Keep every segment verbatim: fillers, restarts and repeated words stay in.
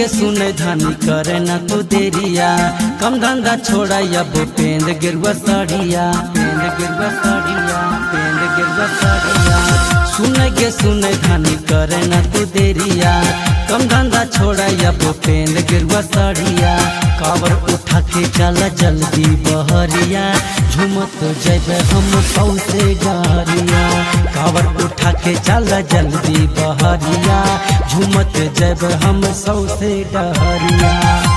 गे सुन धानी करे ना तू देरिया कम धंधा छोड़ा अब पेंद गिरवा साड़िया पेंद गिरवा साड़िया पेंद गिरवा साड़िया सुन गे सुन धानी करे ना तू देरिया कम धंधा छोड़ा अब पेंद गिरवा साड़िया कावर उठा के चला जल्दी बहरिया झुमत जब हम सौसे डहरिया कावर उठा के चला जल्दी बहरिया झुमत जब हम सौसे डहरिया।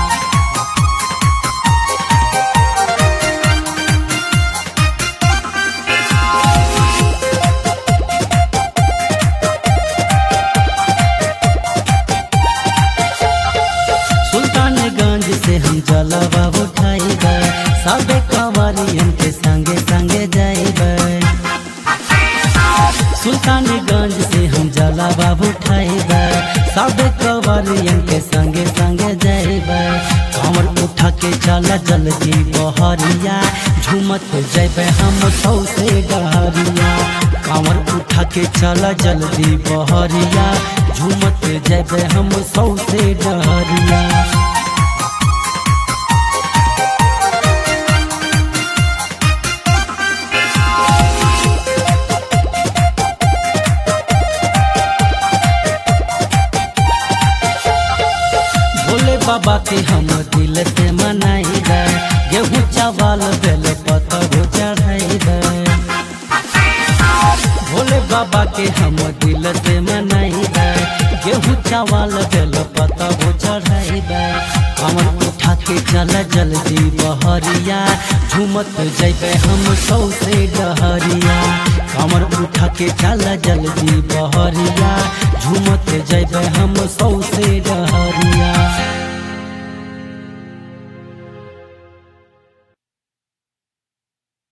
सुल्तानगंज से हम जलवा उठाइबे सबे कंवरियन के संगे संगे जाइबे सुल्तानगंज से हम जलवा उठाइबे सबे कंवरियन के संगे संगे जाइबे कांवर उठा के चला जल्दी बहरिया झूमत जइबे हम सौसे डहरिया कांवर उठा के चला जल्दी बहरिया झूमत जइबे हम सौसे डहरिया। भोले बाबा के हम दिल से मनाइबे गेहूँ चावल बेल पतरो चढ़ाइबे भोले बाबा के हम दिल से मनाइबे गेहूँ चावल बेल पतरो चढ़ाइबे कांवर उठा के चला जल्दी बहरिया झूमत जइबे हम सौसे डहरिया कांवर उठा के चला जल्दी बहरिया झूमत जइबे हम